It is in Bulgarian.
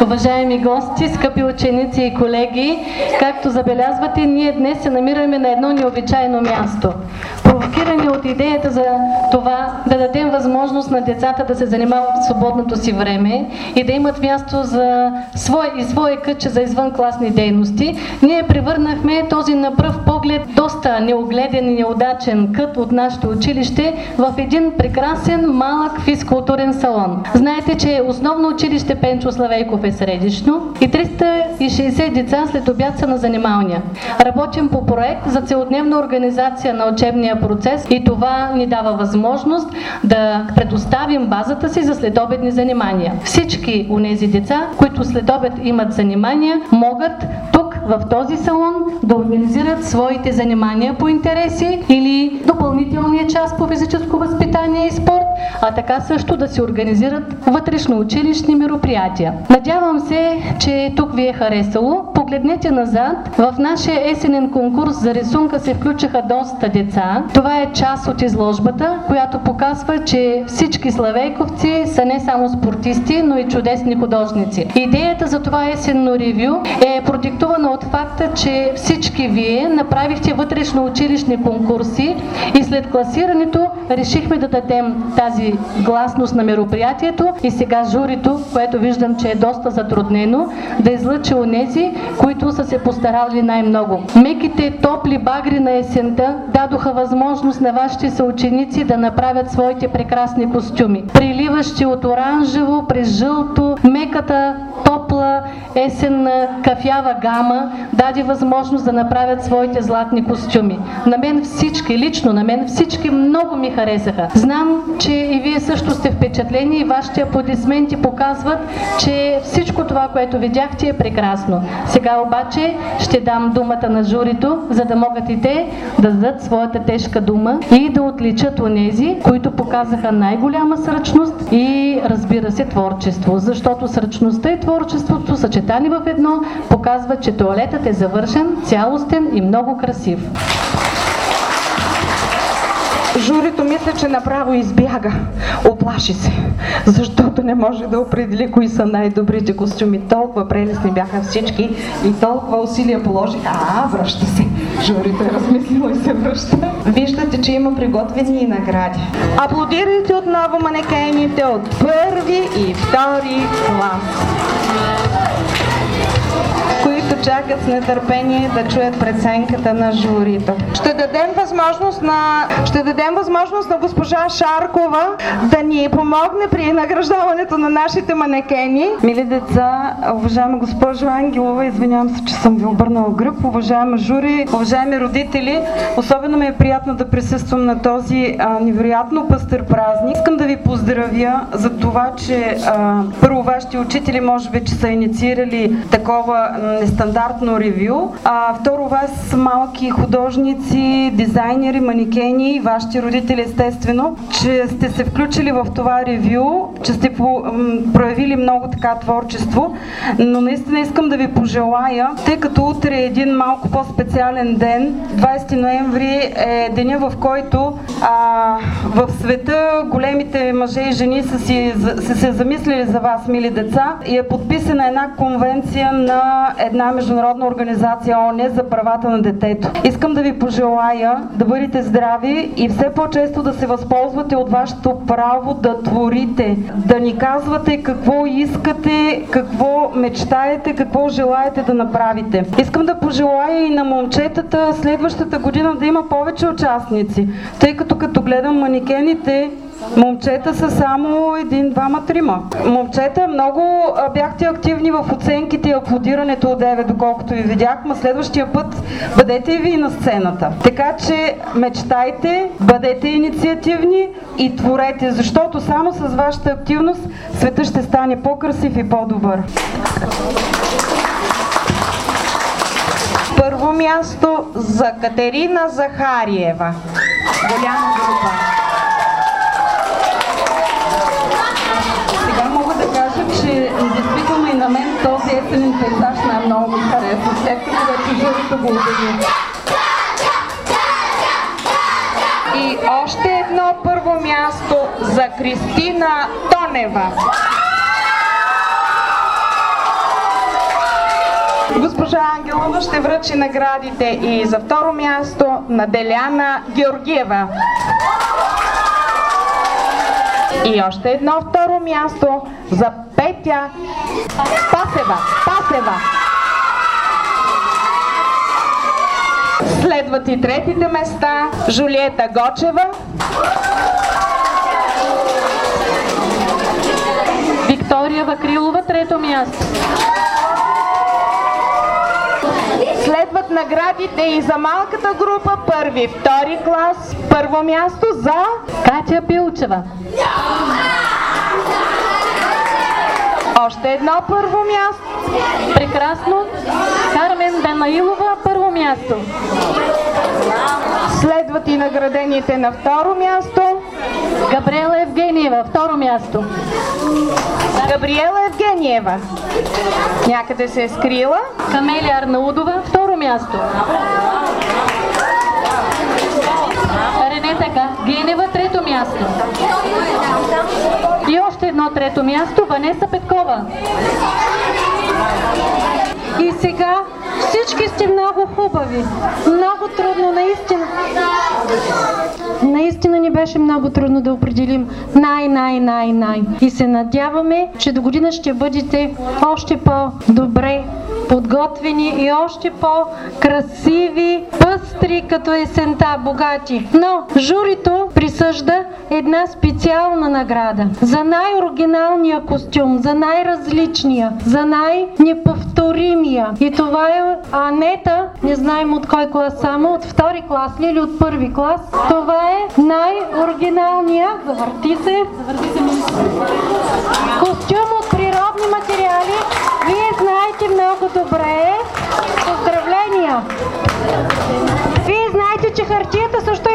уважаеми гости, скъпи ученици и колеги! Както забелязвате, ние днес се намираме на едно необичайно място. Провокирани от идеята за това да дадем възможност на децата да се занимават в свободното си време и да имат място за свое кътче за извънкласни дейности, ние превърнахме този на пръв поглед доста неогледен и неудачен кът от нашето училище в един прекрасен малък физкултурен салон. Знаете, че основно училище Пенчо Славейков е средищно и 360 деца след обяд са на занималния. Работим по проект за целодневна организация на учебния процес и това ни дава възможност да предоставим базата си за следобедни занимания. Всички онези деца, които следобед имат занимания, могат тук в този салон да организират своите занимания по интереси или допълнителния час по физическо възпитание и спорт, а така също да се организират вътрешноучилищни мероприятия. Надявам се, че тук ви е харесало. Погледнете назад. В нашия есенен конкурс за рисунка се включиха доста деца. Това е част от изложбата, която показва, че всички славейковци са не само спортисти, но и чудесни художници. Идеята за това есенно ревю е продиктувана от факта, че всички вие направихте вътрешноучилищни конкурси и след класирането решихме да дадем тази гласност на мероприятието и сега журито, което виждам, че е доста затруднено, да излъчи онези, които са се постарали най-много. Меките топли багри на есента дадоха възможност на вашите съученици да направят своите прекрасни костюми. Приливащи от оранжево през жълто, меката топла есенна кафява гама даде възможност да направят своите златни костюми. На мен всички, лично на мен всички много ми харесаха. Знам, че и вие също сте впечатлени и вашите аплодисменти показват, че всичко това, което видяхте, е прекрасно. Сега обаче ще дам думата на журито, за да могат и те да дадат своята тежка дума и да отличат онези, които показаха най-голяма сръчност и, разбира се, творчество. Защото сръчността и творчеството, съчетани в едно, показват, че тоалетът е завършен, цялостен и много красив. Журито мисля, че направо избяга. Оплаши се, защото не може да определи кои са най-добрите костюми. Толкова прелестни бяха всички и толкова усилия положиха. Връща се. Журито е размислило и се връща. Виждате, че има приготвени и награди. Аплодирайте отново манекените от първи и втори клас, които чакат с нетърпение да чуят преценката на журито. Ще дадем възможност на госпожа Шаркова да ни помогне при награждаването на нашите манекени. Мили деца, уважаема госпожо Ангелова, извинявам се, че съм ви обърнала гръб, уважаема жури, уважаеми родители, особено ми е приятно да присъствам на този невероятно пъстър празник. Искам да ви поздравя за това, че първо вашите учители може би, че са инициирали такова нестандартно ревю, второ вас малки художници, дизайнери, манекени и вашите родители естествено, че сте се включили в това ревю, че сте проявили много така творчество, но наистина искам да ви пожелая, тъй като утре е един малко по-специален ден, 20 ноември е деня, в който в света големите мъже и жени са се замислили за вас, мили деца, и е подписана една конвенция на една международна организация ООН за правата на детето. Искам да ви пожелая да бъдете здрави и все по-често да се възползвате от вашето право да творите, да ни казвате какво искате, какво мечтаете, какво желаете да направите. Искам да пожелая и на момчетата следващата година да има повече участници, тъй като гледам манекените, момчета са само един, двама, трима. Момчета, много бяхте активни в оценките и аплодирането от 9, доколкото ви видяхме. Следващия път бъдете и вие на сцената. Така че мечтайте, бъдете инициативни и творете, защото само с вашата активност светът ще стане по-красив и по-добър. Първо място за Катерина Захариева. Голяма група. Действително и на мен този есенен пейзаж най-много ми харесва, след като вече журито го обяви. И още едно първо място за Кристина Тонева. госпожа Ангелова ще връчи наградите и за второ място на Деляна Георгиева. И още едно второ място за Петя Пасева. Следват и третите места. Жулиета Гочева, Виктория Вакрилова, трето място. Следват наградите и за малката група първи, втори клас. Първо място за Катя Пилчева. още едно първо място. Прекрасно. Кармен Данаилова, първо място. Следват и наградените на второ място. Габриела Евгениева, второ място. Габриела Евгениева някъде се е скрила. Камелия Арнаудова, второ място. Ренета Генева, трето място. И още едно трето място, Ванеса Петкова. И сега всички сте много хубави. Много трудно, наистина. Наистина ни беше много трудно да определим най. И се надяваме, че до година ще бъдете още по-добре подготвени и още по-красиви, пъстри като есента, богати. Но журито присъжда една специална награда за най-оригиналния костюм, за най-различния, за най-неповторимия. И това е Анета, не знаем от кой клас само, от втори клас ли или от първи клас. Това е най-оригиналния, завърти се, костюм от природни материали. Вие знаете много добре. Поздравления! Вие знаете, че хартията също